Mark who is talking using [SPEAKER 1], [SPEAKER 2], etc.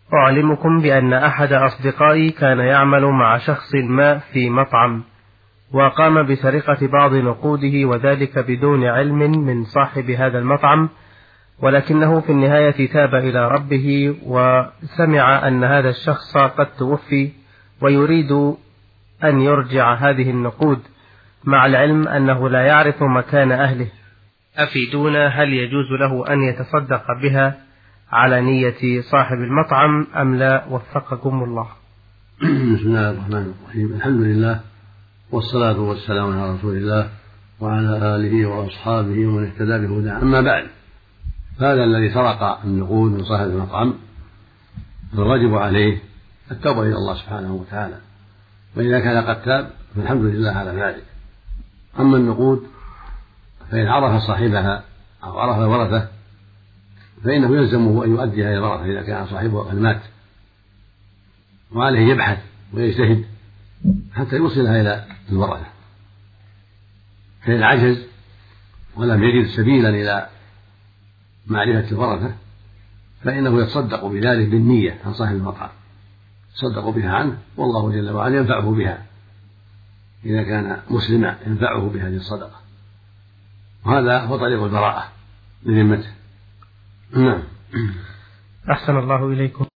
[SPEAKER 1] أعلمكم بأن أحد أصدقائي كان يعمل مع شخص ما في مطعم، وقام بسرقة بعض نقوده، وذلك بدون علم من صاحب هذا المطعم، ولكنه في النهاية تاب إلى ربه وسمع أن هذا الشخص قد توفي ويريد أن يرجع هذه النقود، مع العلم أنه لا يعرف مكان أهله. أفيدونا، هل يجوز له أن يتصدق بها على نية صاحب المطعم أم لا؟ وفقكم الله.
[SPEAKER 2] بسم الله الرحمن الرحيم. الحمد لله والصلاة والسلام على رسول الله وعلى آله وأصحابه ومن اهتدى بهداه. أما بعد، هذا الذي سرق النقود من صاحب المطعم الواجب عليه التوبة إلى الله سبحانه وتعالى، وإذا كان قد تاب فالحمد لله على ذلك. أما النقود فإن عرف صاحبها أو عرف الورثة فإنه يلزمه أن يؤديها إلى الورثة إذا كان صاحبها قد مات، وعليه يبحث ويجتهد حتى يوصلها إلى الورثة. فإن عجز ولم يجد سبيلا إلى معرفة الورثة فإنه يتصدق بذلك بالنية عن صاحب المطعم، يتصدق بها عنه، والله جل وعلا ينفعه بها إذا كان مسلما، ينفعه بهذه الصدقة، وهذا هو طريق البراءة لذمته. نعم.
[SPEAKER 1] أحسن الله إليكم.